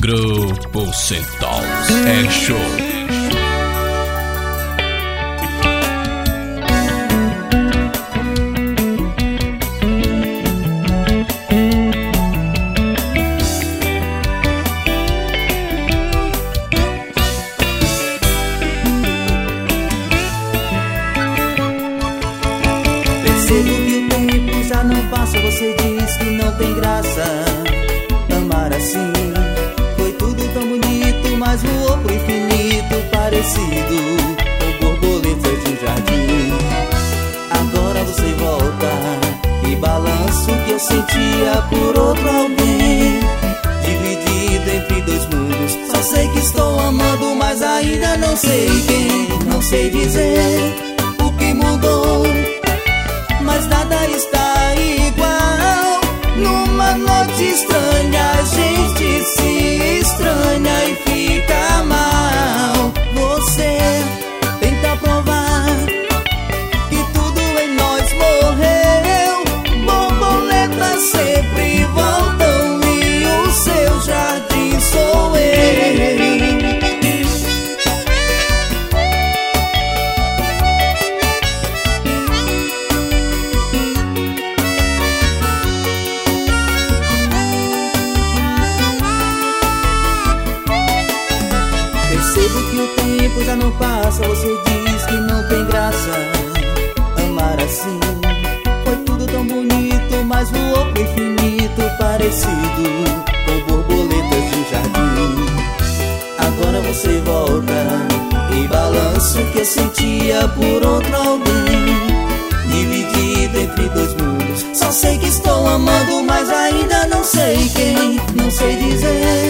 Grupo Central é show. Percebo que o tempo já não passa. Você diz que não tem graça amar assim. Foi tudo tão bonito, mas voou pro infinito, parecido com borboletas de um jardim. Agora você volta e balança o que eu sentia por outro alguém. Dividido entre dois mundos, só sei que estou amando, mas ainda não sei quem. Não sei dizer o que mudou, mas nada está igual. Numa noite estranha a gente se estranha e fica mal. Você tenta provar que tudo em nós morreu. Borboletas sempre voltam e o seu jardim sou eu. Percebo que o tempo já não passa. Você diz que não tem graça amar assim. Foi tudo tão bonito, mas voou pro infinito, parecido com borboletas de um jardim. Agora você volta e balança o que eu sentia por outro alguém. Dividido entre dois mundos, só sei que estou amando, mas ainda não sei quem. Não sei dizer